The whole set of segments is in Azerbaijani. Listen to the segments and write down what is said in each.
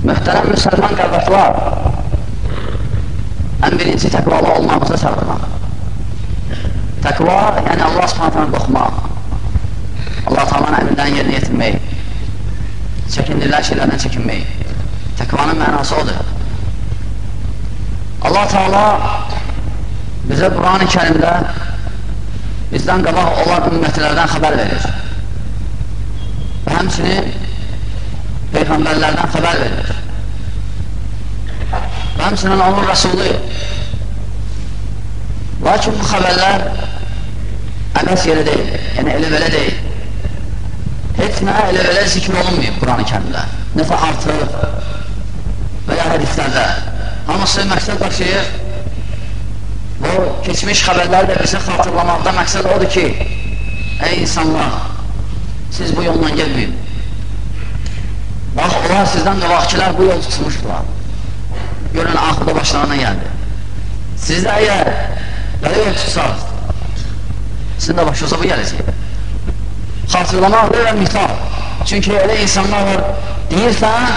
Möhtərəm müsəlman qardaşlar, ən birinci təqvalı olmamıza çağırmaq. Təqva, yəni Allah subhanətən qorxmaq, Allah Taala'nın əmrlərini yerinə yetirmək, çəkindirlər şeylərdən çəkinmək. Təqvanın mənası odur. Allah Taala bizə Quran-ı Kərimdə bizdən qabaq olan ümmətlərdən xəbər verir. Və həmçinin Peyğəmbərlərdən xəbər verir. Və həmçinin onun Rəsulü. Lakin bu xəbərlər əbəs yeri deyil, yəni elə-belə deyil. Heç nə elə-belə zikr olunmayıb Quran-ı Kərimdə. Nəsə artıq və ya hədislərdə. Hamısı məqsəd daşıyır. Bu keçmiş xəbərlər də bizi xatırlamaqda məqsəd odur ki, ey insanlar, siz bu yolla gelməyin. Bax, onlar sizdən qabaqçılar bu yol tutmuşdular. Görün, axırda başlarına gəldi. Siz də əgər belə yol tutsaq, sizin də başınıza bu gələcək. Xatırlamaqdır və misal. Çünki elə insanlar var, deyirsən,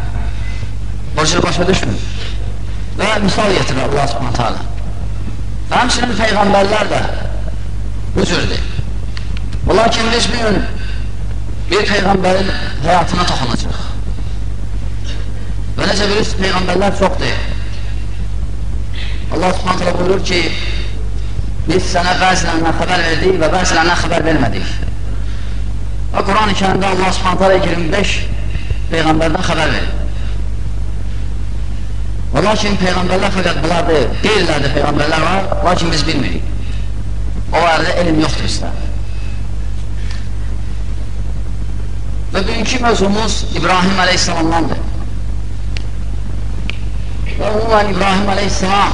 başa düşmür. Və misal getirir Allah subhanahu ta'ala. Və həmçinin Peyğəmbərlər də bu cürdür. Lakin biz bir gün bir Peyğəmbərin həyatına toxunacaq. Və necə bilirsiniz, Peyğəmbərlər çoxdur. Allah subhanahu ta'ala buyurur ki, biz sənə bəzilərindən xəbər verdik və bəzilərindən xəbər vermədik. Və Quran-ı Kərimdə Allah subhanahu ta'ala 25 Peyğəmbərdən xəbər verir. Və lakin Peyğəmbərlər fəqət bunlardır, deyirlərdir Peyğəmbərlər var, lakin biz bilmirik. O arada elm yoxdur bizdə. Və bugünkü mövzumuz İbrahim əleyhissalamdandır. Və umumən İbrahim əleyhissalam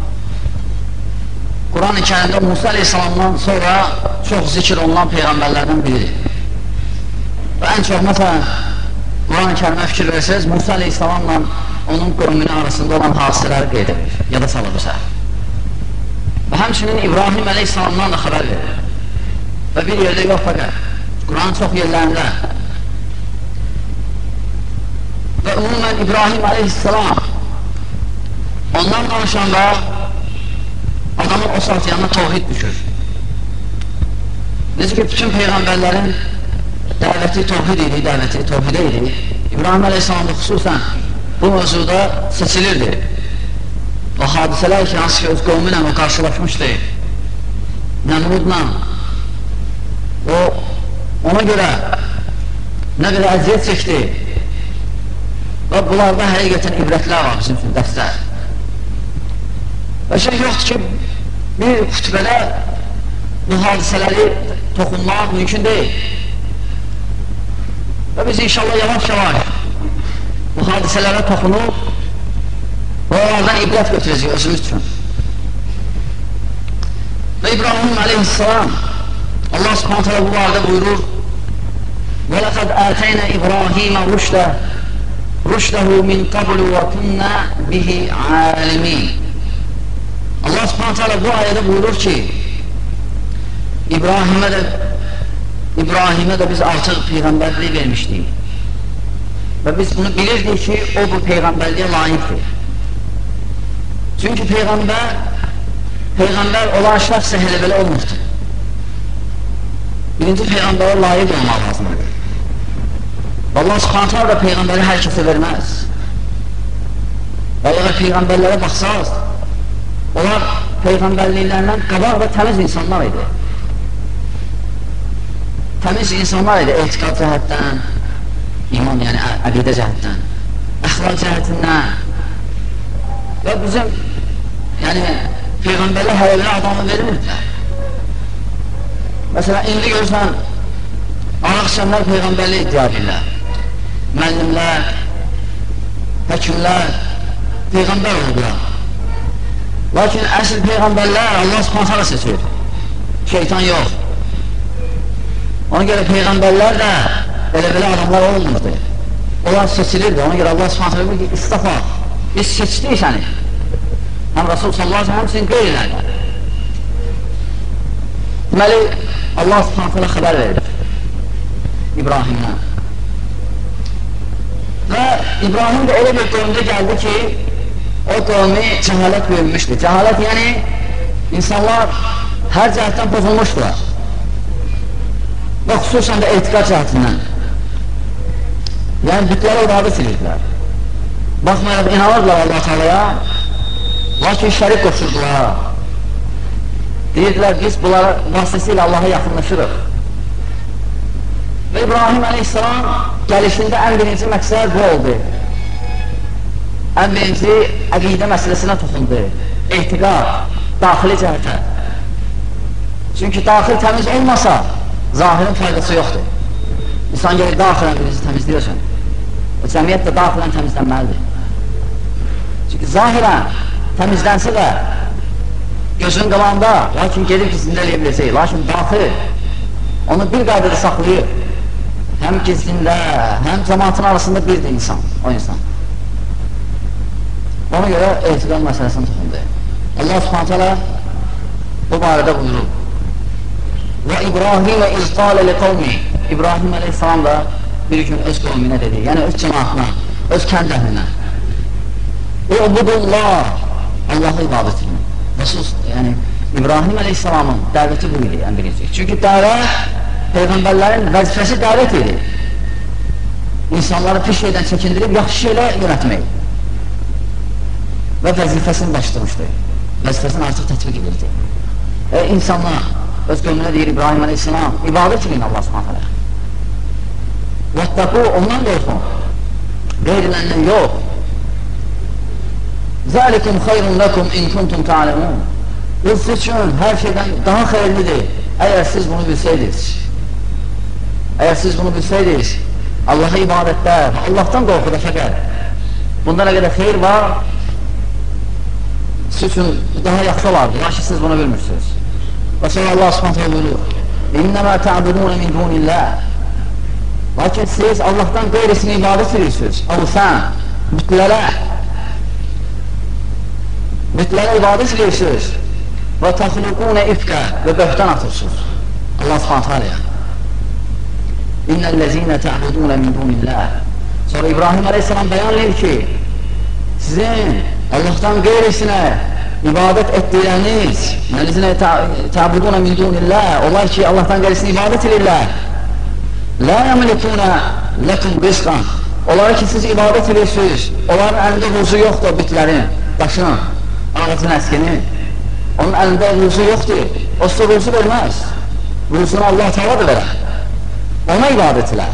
Quran-ı Kərimdə Musa əleyhissalamdan sonra çox zikr olunan Peyğəmbərlərdən biridir. Və ən çox məsələn Quran-ı Kərimə fikir versəniz, Musa əleyhissalamla onun qövmünün arasında olan hadisələri qeyd edir, ya da salır bizə. Və həmçinin İbrahim əleyhissalamdan da xəbər verir. Və bir yerdə yox fəqət, Quranın çox yerlərində. Və umumən İbrahim əleyhissalam ondan danışanda adamın o saat yanına tevhid düşür. Necə ki, bütün Peyğəmbərlərin dəvəti tevhid idi, dəvəti tevhidə idi. İbrahim əleyhissalamda xüsusən bu mövzuda seçilirdi. O hadisələr ki, hansı ki, öz qövmünlə o qarşılaşmışdı. Nəmrudla. O, ona görə nə qədər əziyyət çəkdi. Və bunlarda həqiqətən ibrətlər var bizim üçün dərslər. Və şey yoxdur ki, bir xütbədə bu hadisələri toxunmaq mümkün deyil. Və biz inşallah yavaş-yavaş bu hadisələrə toxunub və onlardan ibrət götürəcək özümüz üçün. Və İbrahim əleyhissalam Allah subhanahu ta'ala bu barədə buyurur: وَلَقَدْ آتَيْنَا إِبْرَاهِيمَ رُشْدَهُ مِنْ قَبْلُ وَكُنَّا بِهِ عَالِمِينَ. Allah subhanahu ta'ala bu ayədə buyurur ki, İbrahimə də biz artıq Peyğəmbərliyi vermişdik. Və biz bunu bilirdik ki, o bu Peyğəmbərliyə layiqdir. Çünki Peyğəmbər olan şəxs elə belə olmuşdur. Birinci Peyğəmbərə layiq olmaq lazımdır. Və Allah subhanahu da Peyğəmbəri hər kəsə verməz. Və əgər Peyğəmbərlərə baxsaq, onlar Peyğəmbərliklərindən qabaq və təmiz insanlar idi. Təmiz insanlar idi etiqad cəhətdən, iman, yəni əqidə cəhətdən, əxlaq cəhətindən. Və bizim, yəni, Peyğəmbərlər hələ adamı vermirdilər. Məsələn, indi görürsən, araq içənlər Peyğəmbərli iddia edirlər. Müəllimlər, həkimlər, Peyğəmbər oldular. Lakin əsl Peyğəmbərlər Allah subhanahu seçir, şeytan yox. Ona görə Peyğəmbərlər də elə-belə adamlar olmurdu. Onlar seçilirdi. Ona görə Allah subhanahu buyurur ki, istafa, biz seçdik səni. Həm Rasul sallallahu aleyhi ve sellem həmçinin qeyrilərdir. Deməli, Allah subhanahu xəbər verir İbrahimdən. Və İbrahim də elə bir qövmdə gəldi ki, o qövmi cəhalət bölünmüşdür. Cəhalət yəni insanlar hər cəhətdən pozulmuşdular və xüsusən də etiqad cəhətindən. Yəni bütlərə ibadət edirdilər. Baxmayaraq inanırdılar Allah Teala'ya, lakin şərik qoşurdular. Deyirdilər, biz bunlara vasitəsilə Allaha yaxınlaşırıq. Və İbrahim əleyhissalam gəlişində ən birinci məqsəd bu oldu. Ən birinci əqidə məsələsinə toxundu. Etiqad, daxili cəhətə. Çünki daxil təmiz olmasa, zahirin faydası yoxdur. İnsan gəlir daxilən birinci təmizləyirsən. O cəmiyyət də daxilən təmizlənməlidir. Çünki zahirən təmizlənsə də gözün qalanda, lakin gedib ki, zində eləyə biləcək. Lakin daxil onu bir qaydada saxlayır. Həm gizlində, həm cəmaatın arasında birdir insan, o insan. Ona görə etiqad məsələsini toxundu. Allah Subhanahu bu barədə buyurur. Və İbrahimə izqalə li qavmi. İbrahim əleyhissalam da bir gün öz qavminə dedi, yəni öz cəmaatına, öz kənd əhlinə. Ubudullah, Allah'a ibadət edin. Nasıl, yəni İbrahim əleyhissalamın dəvəti bu idi, ən birinci. Çünki dəvət, Peyğəmbərlərin vəzifəsi dəvət edir. İnsanları pis şeydən çəkindirib, yaxşı şeylə yönətmək. Və vəzifəsini başlamışdı. Vəzifəsini artıq tətbiq edirdi. İnsanlar öz qövmünə deyir İbrahim əleyhissalam, ibadət edin Allah Subhanahu. Vəttəqu, ondan qorxun. Qeyriləndən yox. Zəlikum xeyrun ləkum in kuntum ta'lemun. Bu siz üçün hər şeydən daha xeyirlidir. Əgər siz bunu bilsəydiniz. Əgər siz bunu bilsəydiniz, Allah'a ibadətdə, Allah'tan qorxuda fəqət. Bunda nə qədər xeyir var, siz üçün daha yaxşı olardı. Lakin siz bunu bilmirsiniz. Və sonra Allah Subhanahu buyurur. İnnəmə ta'budunə min dunillah. Lakin siz Allah'tan qeyrisini ibadət edirsiniz. Avsan, bütlərə ibadət edirsiniz. Və təxluqunə ifqə və böhtən atırsınız. Allah Subhanahu İnnəl-ləzinə tə'budunə min dunillah. Sonra İbrahim əleyhissalam bəyanlayır ki, sizin Allah'tan qeyrisinə ibadət etdirəniz, nəlizinə tə'budunə min dunillah, onlar ki, Allah'tan qeyrisini ibadət edirlər. La yəmlikunə ləkum qisqan. Onları ki, siz ibadət edirsiniz, onların əlində ruzu yoxdur o bütlərin, daşın, ağacın əskinin. Onun əlində ruzu yoxdur, o size ruzu verməz. Ruzunu Allah Teala da verər. Ona ibadət elər.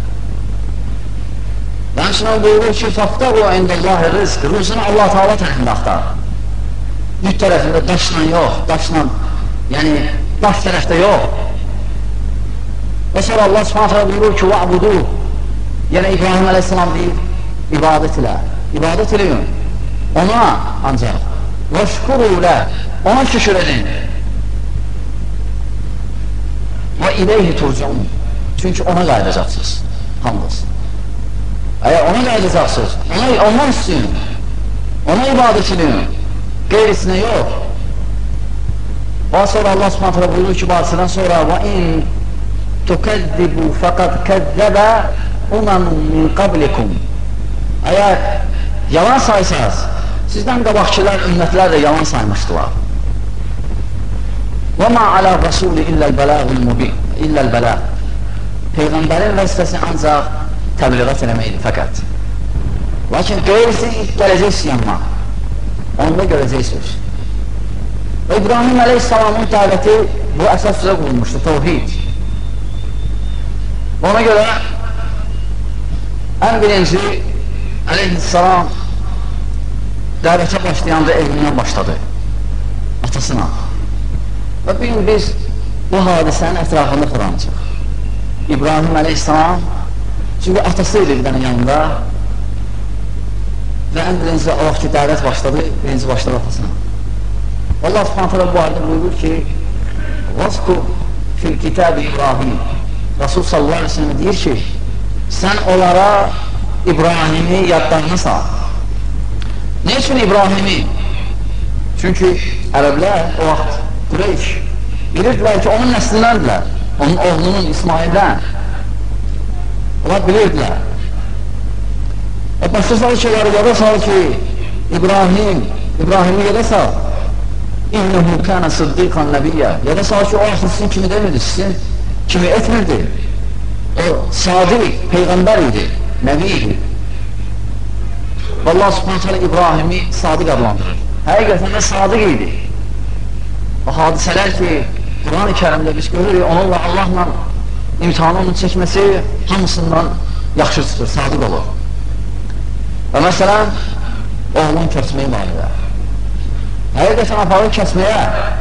Və həmçinin buyurur ki, fəftəqu indəllahi rizq, ruzunu Allah Teala tərəfində axtar. Büt tərəfində daşla yox, daşla, yəni daş tərəfdə yox. Və sonra Allah Subhanahu buyurur ki, va'budu, yəni İbrahim əleyhissalam deyir, ibadət ilə, ibadət eləyin, ona ancaq, və şükuru ilə, ona şükür edin, və iləyhi turcun, çünki ona qayıdacaqsınız, hamdız. Əgər ona qayıdacaqsınız, ondan istəyin, ona ibadət edin, qeyrisinə yox. Və sonra Allah Subhanahu buyurur ki, barısından sonra, və in tukəzzibu fəqad kəzzəbə umamun min qablikum. Əgər yalan saysaz, sizdən qabaqçılar, ümmətlər də yalan saymışdılar. Və ma alə rəsulü illəl-bələğul mubin, illəl-bələğ. Peyğəmbərin vəzifəsi ancaq təbliğat eləməkdir, fəqət. Lakin qeyrisi gələcəksiniz yanına, onu da görəcəksiniz. Və İbrahim əleyhissalamın dəvəti bu əsas üzrə qurulmuşdur, təvhid. Ona görə ən birinci əleyhissalam dəvətə başlayanda evindən başladı, atasına. Və bir gün biz bu hadisənin ətrafında Qurancıq. İbrahim əleyhissalam, çünki atası idi bir dənə yanında və ən birinci o vaxt ki, dəvət başladı, birinci başladı atasına. Allah Subhanahu bu arada buyurur ki, Vazkur fil kitab İbrahim. Rasul sallallahu aleyhi ve sellem deyir ki, sən onlara İbrahimi yadlarına sal. Ne üçün İbrahimi? Çünki ərəblər o vaxt Qureyş bilirdilər ki, onun nəslindəndirlər, onun oğlunun İsmaildən. Onlar bilirdilər. Başqa sal şeyləri yada sal ki, İbrahimi yada sal. İnnehu kana sıddiqan nəbiyyə. Yada sal ki, o axı sizin kimi demirdi, sizin kimi etmirdi. O sadiq, peyğəmbər idi, nəbi idi. Allah subhanət hələ İbrahimi sadiq adlandırır. Həqiqətən də sadiq idi. O hadisələr ki, Quran-ı Kərimdə biz görürük, onunla Allahla imtihanı onun çəkməsi hamısından yaxşı tutur, sadiq olur. Və məsələn, oğlun kəsməyi barədə. Həqiqətən aparır kəsməyə.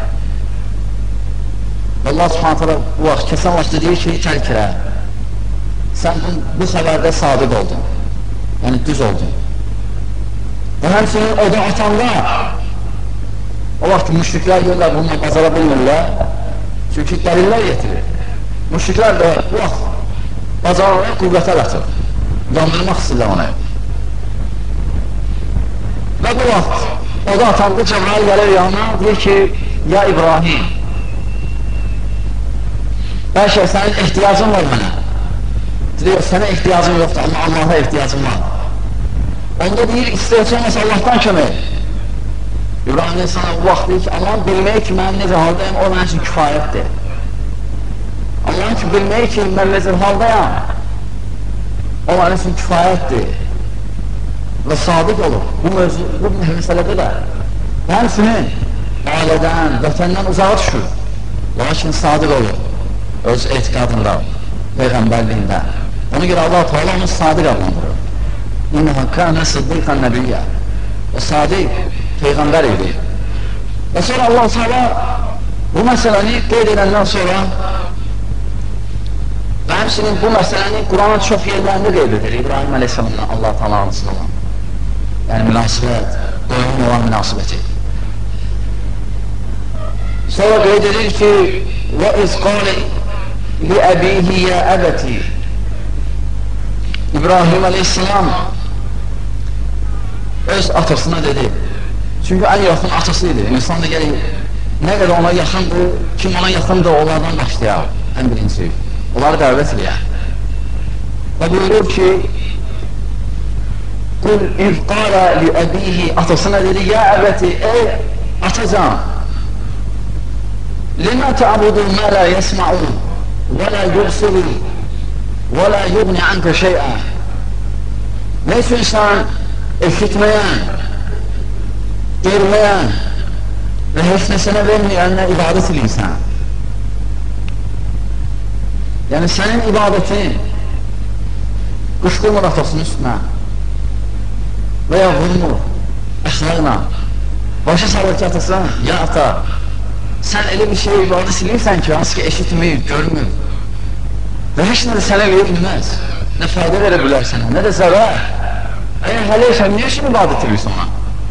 Allah subhanət hələ bu vaxt, kəsən vaxtı deyir ki, tərk elə. Sən bu xəbərdə sadiq oldun. Yəni, düz oldun. Və həmçinin o da atanda o vaxt müşriklər görürlər, bununla bazara bilmirlər. Çünki dəlillər getirir. Müşriklər də bu vaxt bazarlara qüvvətə atır. Yandırmaq istəyirlər onu. Və bu vaxt o da atanda Cəbrail gəlir yanına, deyir ki, ya İbrahim, bəlkə sənin ehtiyacın var mənə. Deyir, sənə ehtiyacın yoxdur, amma Allah'a ehtiyacın var. Onda deyir, istəyəcəməsə Allahdan kömək. İbrahim insana bu vaxt deyir ki, Allah'ın bilmək ki, mən necə haldayım, o mənim üçün kifayətdir. Allah'ın ki, bilmək ki, mən necə haldayam, o mənim üçün kifayətdir. Və sadiq olur. Bu məsələdə də həmsinin ailədən, vətəndən uzağa düşür. Lakin sadiq olur. Öz etiqadında, peyğəmbərliyində. Ona görə Allah Teala onu sadiq adlandırır. İnnəhə kənə sıddiqan nəbiyyə. O sadiq peyğəmbər idi. Və sonra Allah Teala bu məsələni qeyd edəndən sonra və həmsinin bu məsələni Quranın çox yerlərində qeyd edir. İbrahim Aleyhisselam'dan Allah Teala arasında olan. Yəni münasibət, qoyun olan münasibəti. Sonra qeyd edir ki və izqali li əbihi yə əbəti. İbrahim Aleyhisselam öz atasına dedi. Çünki ən yaxın atası idi. İnsan da gəlir, nə qədər ona yaxındır, kim ona yaxındır, onlardan başlayar, ən birinci. Onları dəvət edir. Və buyurur ki, Qul ifqala li əbihi, atasına dedi, ya əbəti, ey atacan, limə tə'budu mə la yəsma'u, və la yubsiru, və la yugni ankə şeyə. Ne üçün sən eşitməyən, görməyən və heç nə sənə verməyənlə ibadət edirsən? Yəni, sənin ibadətin qışqırmır atasının üstünə və ya vurmur əxlaqla. Başa salır ki, atasan, ya ata, sən elə bir şey ibadət edirsən ki, hansı ki, eşitmir, görmür və heç nə də sənə verilməz. Nə fayda verə bilər sənə, nə də zərər. Əgər hələysən, niyə şimdi ibadət edirsən ona?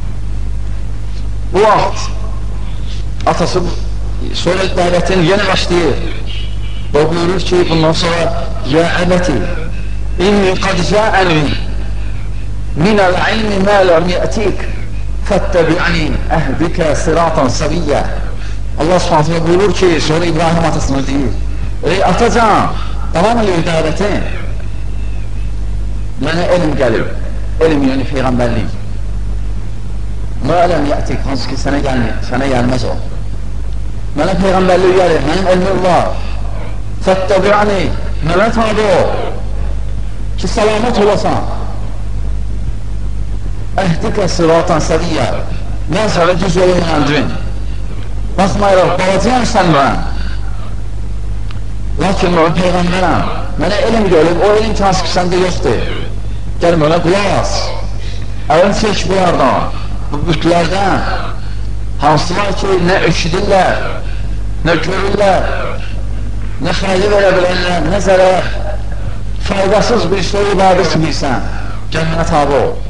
Bu vaxt atası sonra dəvətin yenə başlayır. O buyurur ki, bundan sonra ya əbəti, inni qad cəəni minəl ilmi mə ləm yətik fəttəbi'ni əhdikə siratan saviyyə. Allah subhanətlə buyurur ki, sonra İbrahim atasını deyir, ey atacan, davam edir dəvətin, mənə elm gəlir, elm yəni peyğəmbərlik. Mə ləm yətik, hansı ki sənə gəlməz o. Mənə peyğəmbərlik gəlir, mənim elmim var. Fəttəbi'ni, mənə tabi o, ki salamat olasan. Əhdikə siratan səviyyə, mən sənə düz yolu yönəldin. Baxmayıraq, balacıyam sən mən. Lakin mən peyğəmbərəm, mənə elm gəlib, o elm ki hansı ki səndə yoxdur. Gəl mənə qulaq as. Əlin çək bunlardan, bu bütlərdən, hansılar ki nə öşidirlər, nə görürlər, nə xəyli verə bilənlər, nə zərər, faydasız bir şey ibadət edirsən, gəl mənə tabi ol.